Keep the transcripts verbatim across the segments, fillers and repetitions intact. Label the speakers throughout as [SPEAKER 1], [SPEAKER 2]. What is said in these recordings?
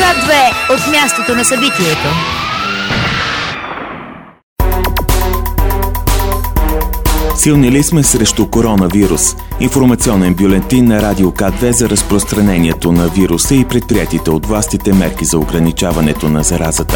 [SPEAKER 1] К две от мястото на събитието.
[SPEAKER 2] Силни ли сме срещу коронавирус? Информационен бюлетин на Радио К две за разпространението на вируса и предприятите от властите мерки за ограничаването на заразата.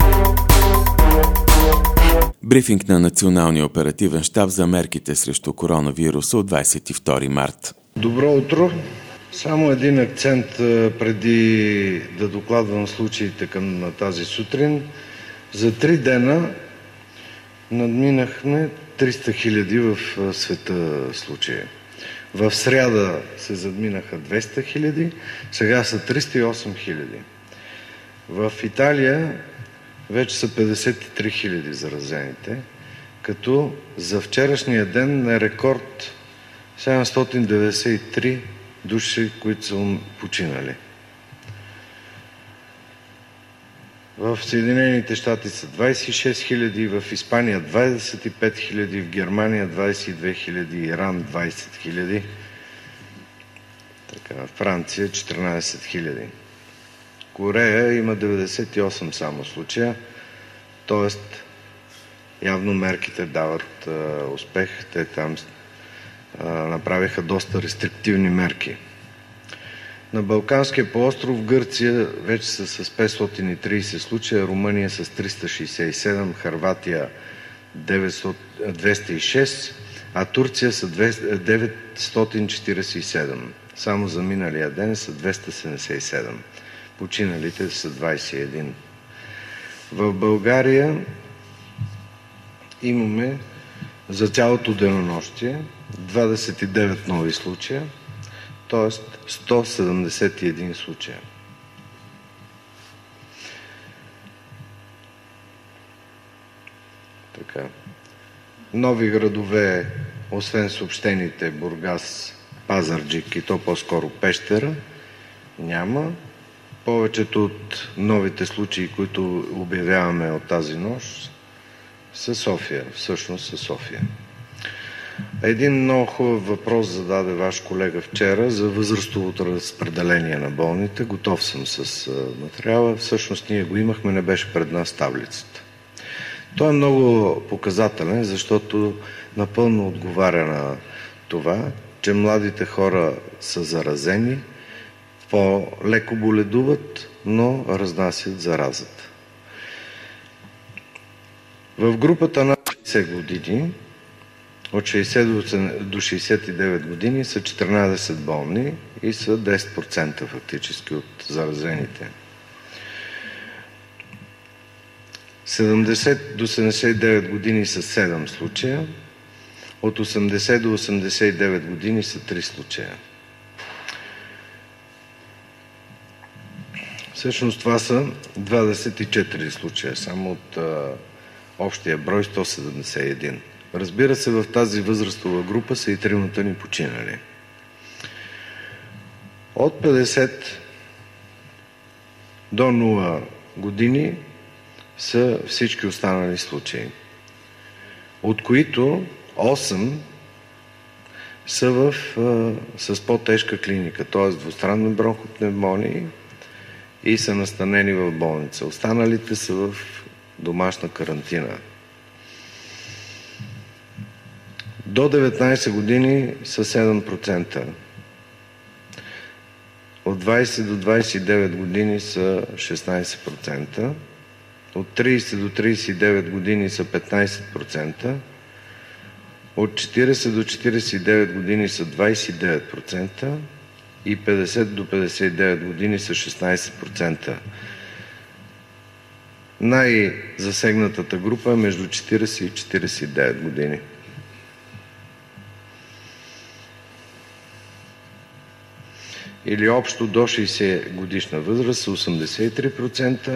[SPEAKER 2] Брифинг на Националния оперативен щаб за мерките срещу коронавируса от двадесет и втори март.
[SPEAKER 3] Добро утро! Само един акцент преди да докладвам случаите към тази сутрин. За три дена надминахме триста хиляди в света случаи. В сряда се задминаха двеста хиляди, сега са триста и осем хиляди. В Италия вече са петдесет и три хиляди заразените, като за вчерашния ден е рекорд седемстотин деветдесет и три души, които са починали. В Съединените щати са двадесет и шест хиляди, в Испания двадесет и пет хиляди, в Германия двадесет и две хиляди, Иран двадесет хиляди, така, Франция четиринадесет хиляди. Корея има деветдесет и осем само случая, т.е. явно мерките дават а, успех. Те там а, направиха доста рестриктивни мерки. На Балканския полуостров Гърция вече са с петстотин и тридесет случая, Румъния с триста шейсет и седем, Хърватия двеста и шест, а Турция са деветстотин четиридесет и седем. Само за миналия ден са двеста седемдесет и седем. Починалите са двадесет и един. В България имаме за цялото денонощие двадесет и девет нови случая, т.е. сто седемдесет и един случая. Така. Нови градове, освен съобщените Бургас, Пазарджик и то по-скоро Пещера, няма. Повечето от новите случаи, които обявяваме от тази нощ, са София. Всъщност са София. Един много хубав въпрос зададе ваш колега вчера за възрастовото разпределение на болните. Готов съм с материала. Всъщност ние го имахме, не беше пред нас таблицата. Той е много показателен, защото напълно отговаря на това, че младите хора са заразени, по-леко боледуват, но разнасят заразата. В групата на шейсет години, от шейсет до шейсет и девет години, са четиринадесет болни и са десет процента фактически от заразените. седемдесет до седемдесет и девет години са седем случая, от осемдесет до осемдесет и девет години са три случая. Всъщност това са двадесет и четири случая, само от а, общия брой сто седемдесет и един. Разбира се, в тази възрастова група са и тримата ни починали. От петдесет до нула години са всички останали случаи, от които осем са в, а, с по-тежка клиника, т.е. двустранни бронхопневмонии и са настанени в болница. Останалите са в домашна карантина. До деветнадесет години са седем процента. От двадесет до двадесет и девет години са шестнадесет процента. От тридесет до тридесет и девет години са петнадесет процента. От четиридесет до четиридесет и девет години са двадесет и девет процента. И петдесет до петдесет и девет години са шестнадесет процента. Най-засегнатата група е между четиридесет и четиридесет и девет години. Или общо до шейсет годишна възраст са осемдесет и три процента.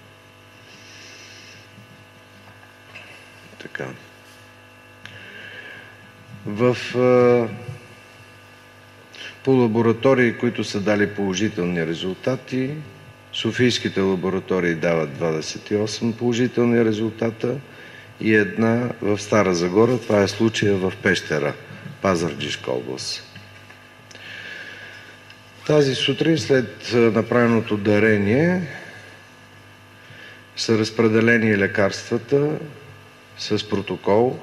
[SPEAKER 3] Така. В по лаборатории, които са дали положителни резултати, софийските лаборатории дават двадесет и осем положителни резултата и една в Стара Загора. Това е случая в Пещера, Пазарджишка област. Тази сутрин след направеното дарение са разпределени лекарствата с протокол.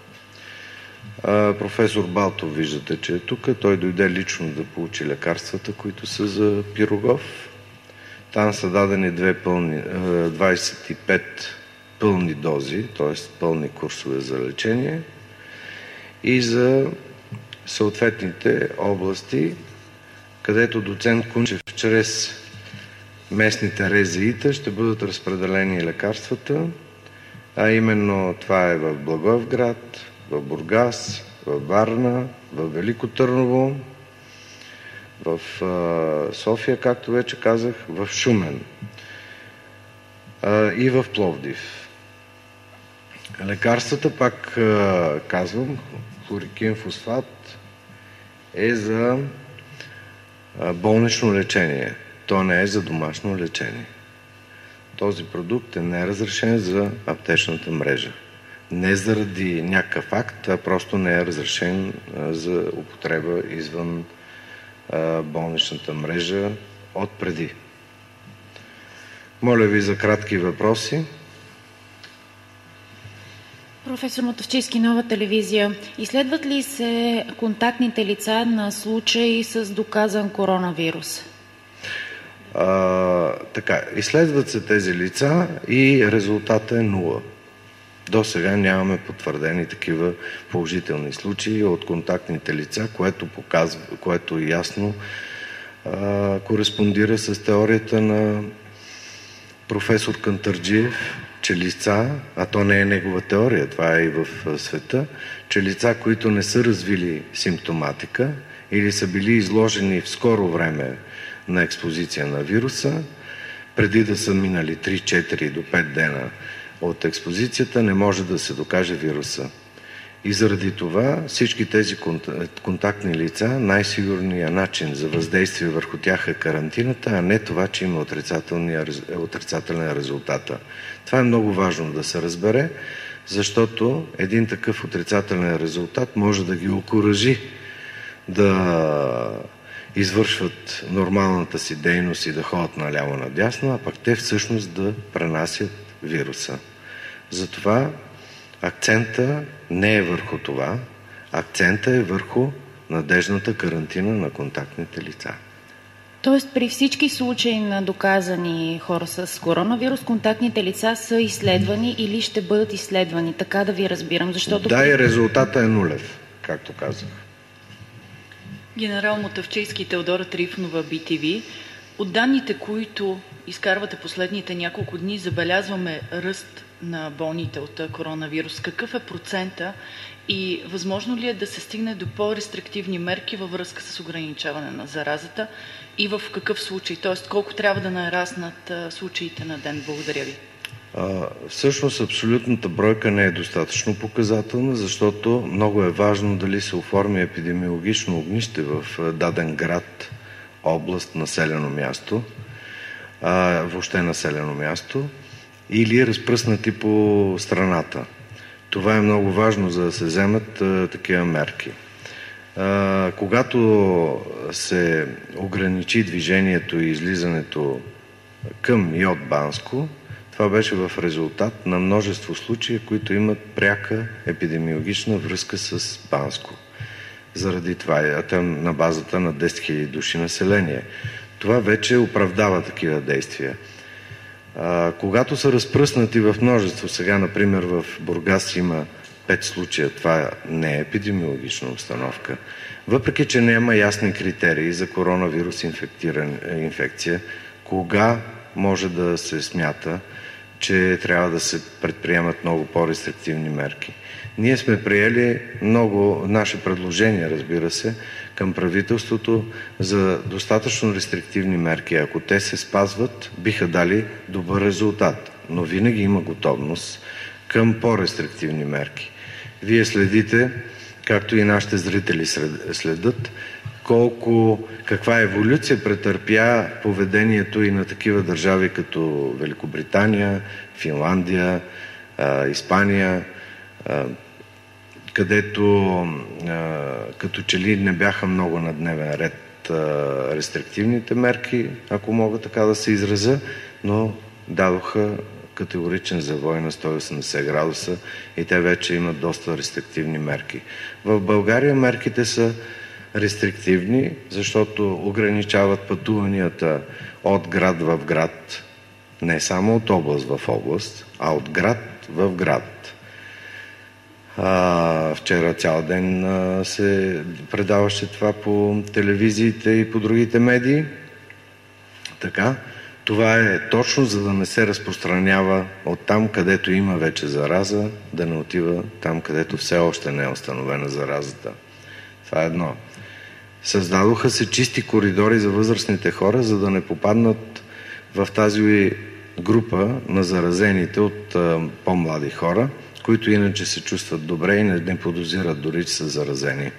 [SPEAKER 3] Професор Балтов, виждате, че е тук. Той дойде лично да получи лекарствата, които са за Пирогов. Там са дадени две пълни, двадесет и пет пълни дози, т.е. пълни курсове за лечение и за съответните области, където доцент Кунчев чрез местните РЗИ-та ще бъдат разпределени лекарствата, а именно това е в Благоевград, в Бургас, в Варна, в Велико Търново, в София, както вече казах, в Шумен и в Пловдив. Лекарствата, пак казвам, хлорикин фосфат е за болнично лечение. То не е за домашно лечение. Този продукт е неразрешен за аптечната мрежа. Не заради някакъв акт, а просто не е разрешен за употреба извън болничната мрежа от преди. Моля ви за кратки въпроси.
[SPEAKER 4] Професор Мутафчийски, Нова телевизия. Изследват ли се контактните лица на случаи с доказан коронавирус?
[SPEAKER 3] А, така, изследват се тези лица и резултатът е нула. До сега нямаме потвърдени такива положителни случаи от контактните лица, което показва, което ясно а, кореспондира с теорията на професор Кантарджиев, че лица, а то не е негова теория, това е и в света, че лица, които не са развили симптоматика или са били изложени в скоро време на експозиция на вируса, преди да са минали три, четири до пет дена от експозицията, не може да се докаже вируса. И заради това всички тези контактни лица, най-сигурният начин за въздействие върху тях е карантината, а не това, че има отрицателен резултат. Това е много важно да се разбере, защото един такъв отрицателен резултат може да ги окуражи да извършват нормалната си дейност и да ходят наляво-надясно, а пък те всъщност да пренасят вируса. Затова акцента не е върху това, акцента е върху надежната карантина на контактните лица.
[SPEAKER 4] Тоест при всички случаи на доказани хора с коронавирус, контактните лица са изследвани или ще бъдат изследвани, така да ви разбирам, защото...
[SPEAKER 3] Да, и резултата е нулев, както казах.
[SPEAKER 5] Генерал Мутафчийски, Теодора Трифонова, Би Ти Ви. От данните, които изкарвате последните няколко дни, забелязваме ръст на болните от коронавирус. Какъв е процента и възможно ли е да се стигне до по-рестриктивни мерки във връзка с ограничаване на заразата и в какъв случай? Т.е. колко трябва да нараснат случаите на ден? Благодаря ви.
[SPEAKER 3] А, всъщност абсолютната бройка не е достатъчно показателна, защото много е важно дали се оформи епидемиологично огнище в даден град, област, населено място, а, въобще населено място, или разпръснати по страната. Това е много важно, за да се вземат а, такива мерки. А, когато се ограничи движението и излизането към и от Банско, това беше в резултат на множество случаи, които имат пряка епидемиологична връзка с Банско. Заради това е там на базата на десет хиляди души население. Това вече оправдава такива действия. А, когато са разпръснати в множество, сега, например, в Бургас има пет случая, това не е епидемиологична обстановка. Въпреки че няма ясни критерии за коронавирус инфекция, кога може да се смята, че трябва да се предприемат много по-рестриктивни мерки. Ние сме приели много наши предложения, разбира се, към правителството за достатъчно рестриктивни мерки. Ако те се спазват, биха дали добър резултат. Но винаги има готовност към по-рестриктивни мерки. Вие следите, както и нашите зрители следят, колко, каква еволюция претърпя поведението и на такива държави като Великобритания, Финландия, Испания, където като че ли не бяха много на дневен ред рестриктивните мерки, ако мога така да се изразя, но дадоха категоричен завой на сто и осемдесет градуса и те вече имат доста рестриктивни мерки. В България мерките са рестриктивни, защото ограничават пътуванията от град в град, не само от област в област, а от град в град. А, вчера цял ден а, се предаваше това по телевизиите и по другите медии. Така, това е точно за да не се разпространява от там, където има вече зараза, да не отива там, където все още не е установена заразата. Това е едно. Създадоха се чисти коридори за възрастните хора, за да не попаднат в тази група на заразените от а, по-млади хора, които иначе се чувстват добре и не, не подозират дори, че са заразени.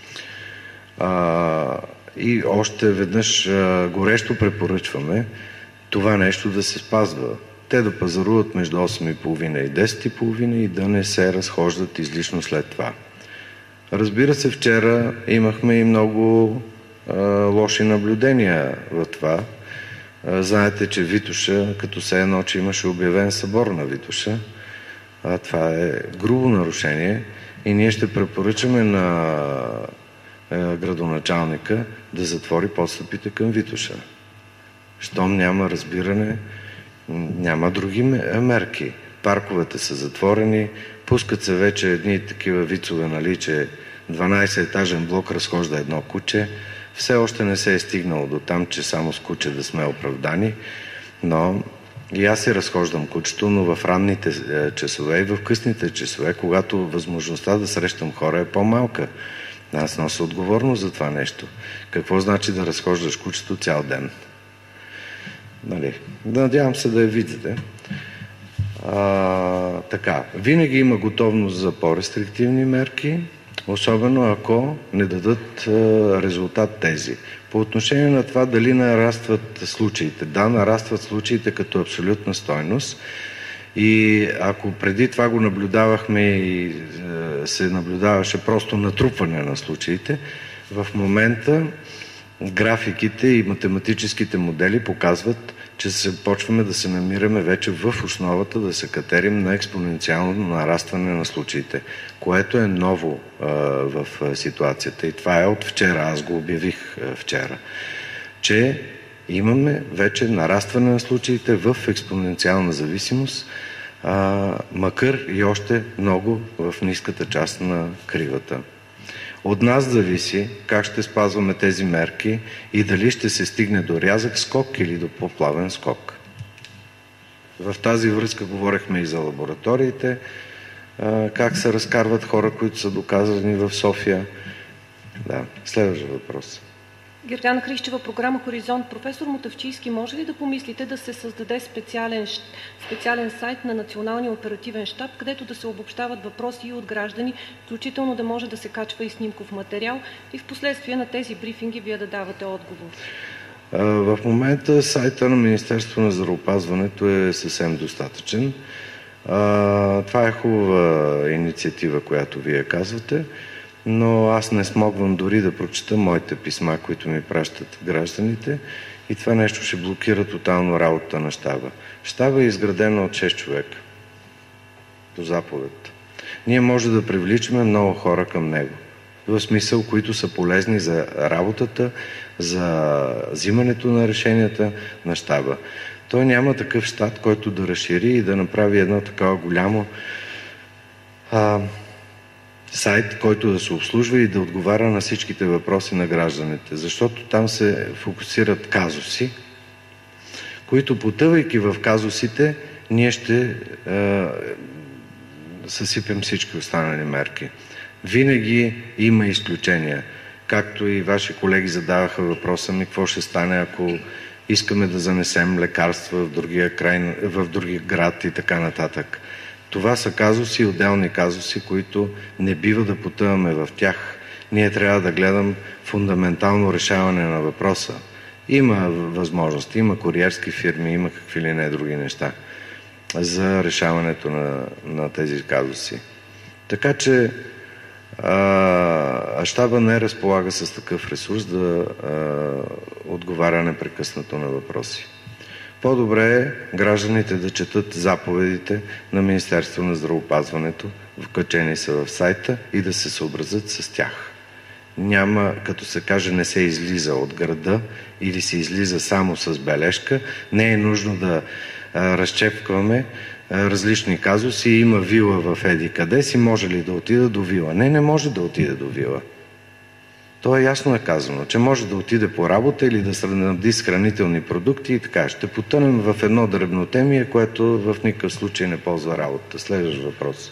[SPEAKER 3] А, и още веднъж а, горещо препоръчваме това нещо да се спазва. Те да пазаруват между осем и половина и десет и половина и да не се разхождат излишно след това. Разбира се, вчера имахме и много а, лоши наблюдения в това. А, знаете, че Витоша, като се едно, че имаше обявен събор на Витоша, а, това е грубо нарушение и ние ще препоръчаме на а, градоначалника да затвори подстъпите към Витоша. Щом няма разбиране, няма други мерки. Парковете са затворени, пускат се вече едни такива вицове, нали, че дванайсет-етажен блок разхожда едно куче. Все още не се е стигнало до там, че само с куче да сме оправдани, но и аз си разхождам кучето, но в ранните часове и в късните часове, когато възможността да срещам хора е по-малка. Аз нося отговорност за това нещо. Какво значи да разхождаш кучето цял ден? Нали, надявам се да я видите. А, така, винаги има готовност за по-рестриктивни мерки, особено ако не дадат а, резултат тези. По отношение на това дали нарастват случаите. Да, нарастват случаите като абсолютна стойност и ако преди това го наблюдавахме и а, се наблюдаваше просто натрупване на случаите, в момента графиките и математическите модели показват, че се почваме да се намираме вече в основата да се катерим на експоненциално нарастване на случаите, което е ново а, в ситуацията. И това е от вчера, аз го обявих а, вчера, че имаме вече нарастване на случаите в експоненциална зависимост, а, макар и още много в ниската част на кривата. От нас зависи как ще спазваме тези мерки и дали ще се стигне до рязък скок или до по-плавен скок. В тази връзка говорихме и за лабораториите, как се разкарват хора, които са доказани в София. Да, следващ въпрос.
[SPEAKER 6] Гергана Хрищева, програма Хоризонт. Професор Мутафчийски, може ли да помислите да се създаде специален, специален сайт на Националния оперативен щаб, където да се обобщават въпроси и от граждани, включително да може да се качва и снимков материал и в последствие на тези брифинги вие да давате отговор?
[SPEAKER 3] В момента сайта на Министерството на здравеопазването е съвсем достатъчен. Това е хубава инициатива, която вие казвате, но аз не смогвам дори да прочета моите писма, които ми пращат гражданите, и това нещо ще блокира тотално работата на щаба. Щаба е изградена от шест човека по заповед. Ние може да привличаме много хора към него, в смисъл, които са полезни за работата, за взимането на решенията на щаба. Той няма такъв щат, който да разшири и да направи едно такова голямо а, сайт, който да се обслужва и да отговаря на всичките въпроси на гражданите. Защото там се фокусират казуси, които, потъвайки в казусите, ние ще а, съсипем всички останали мерки. Винаги има изключения. Както и ваши колеги задаваха въпроса ми, какво ще стане, ако искаме да занесем лекарства в другия край, в другия град и така нататък. Това са казуси, отделни казуси, които не бива да потъваме в тях. Ние трябва да гледам фундаментално решаване на въпроса. Има възможности, има куриерски фирми, има какви ли не други неща за решаването на, на тези казуси. Така че а щаба не разполага с такъв ресурс да а, отговаря непрекъснато на въпроси. По-добре е гражданите да четат заповедите на Министерство на здравеопазването, вкачени са в сайта, и да се съобразят с тях. Няма, като се каже, не се излиза от града или се излиза само с бележка, не е нужно да а, разчепкваме а, различни казуси. Има вила в еди къде си, може ли да отида до вила? Не, не може да отиде до вила. То е ясно е казано, че може да отиде по работа или да снабди с хранителни продукти и така. Ще потънем в едно дребнотемие, което в никакъв случай не ползва работа. Следващ въпрос.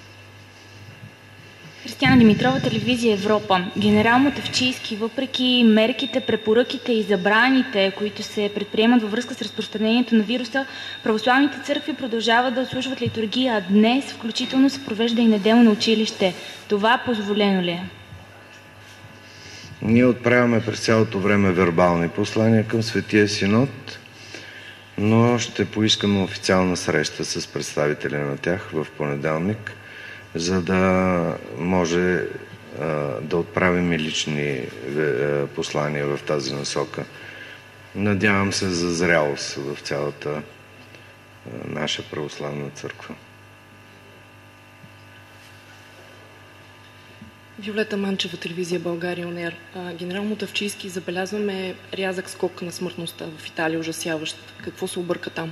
[SPEAKER 7] Християна Димитрова, телевизия Европа. Генерал Мутафчийски, въпреки мерките, препоръките и забраните, които се предприемат във връзка с разпространението на вируса, православните църкви продължават да отслужват литургия, а днес включително се провежда и неделно училище. Това позволено ли е?
[SPEAKER 3] Ние отправяме през цялото време вербални послания към Светия Синод, но ще поискаме официална среща с представители на тях в понеделник, за да може а, да отправим и лични а, послания в тази насока. Надявам се за зрялост в цялата а, наша православна църква.
[SPEAKER 8] Виолета Манчева, телевизия България ОНЕР. Генерал Мутафчийски, забелязваме рязък скок на смъртността в Италия, ужасяващ. Какво се обърка там?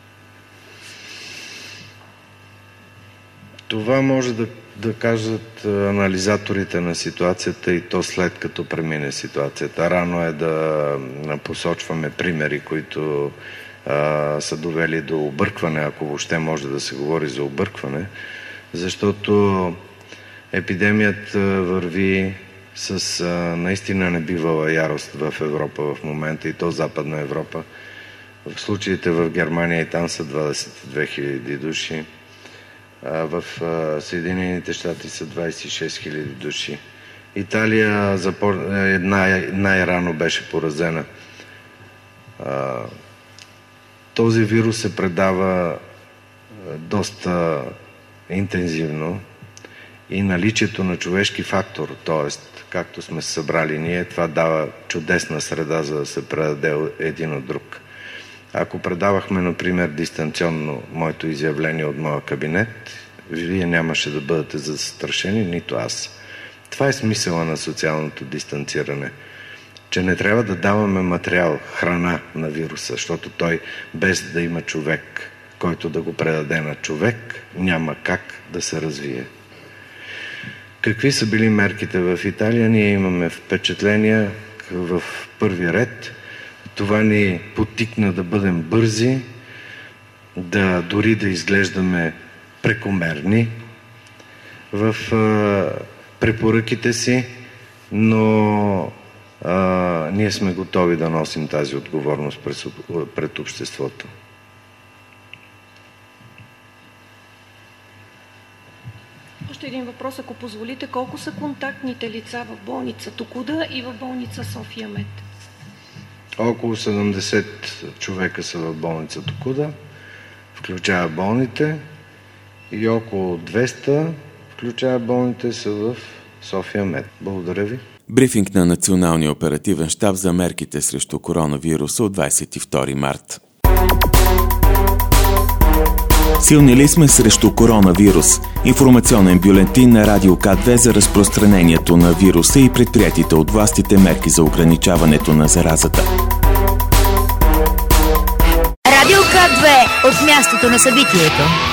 [SPEAKER 3] Това може да, да кажат анализаторите на ситуацията, и то след като премине ситуацията. Рано е да посочваме примери, които а, са довели до объркване, ако въобще може да се говори за объркване, защото епидемията върви с а, наистина небивала ярост в Европа в момента, и то Западна Европа. В случаите в Германия и там са двадесет и две хиляди души. В Съединените щати са двадесет и шест хиляди души. Италия запор... най- най-рано беше поразена. Този вирус се предава доста интензивно и наличието на човешки фактор, т.е. както сме се събрали ние, това дава чудесна среда, за да се предаде един от друг. Ако предавахме, например, дистанционно моето изявление от моя кабинет, вие нямаше да бъдете застрашени, нито аз. Това е смисъла на социалното дистанциране. Че не трябва да даваме материал, храна на вируса, защото той, без да има човек, който да го предаде на човек, няма как да се развие. Какви са били мерките в Италия? Ние имаме впечатления в първи ред. Това ни потикна да бъдем бързи, да дори да изглеждаме прекомерни в а, препоръките си, но а, ние сме готови да носим тази отговорност пред, пред обществото.
[SPEAKER 6] Още един въпрос, ако позволите. Колко са контактните лица в болница Токуда и в болница София Мед?
[SPEAKER 3] Около седемдесет човека са в болница Токуда, включая болните, и около двеста, включая болните, са в София Мед. Благодаря ви.
[SPEAKER 2] Брифинг на Националния оперативен щаб за мерките срещу коронавируса от двадесет и втори март. Силни ли сме срещу коронавирус? Информационен бюлетин на Радио К две за разпространението на вируса и предприятите от властите мерки за ограничаването на заразата.
[SPEAKER 1] Радио К две от мястото на събитието.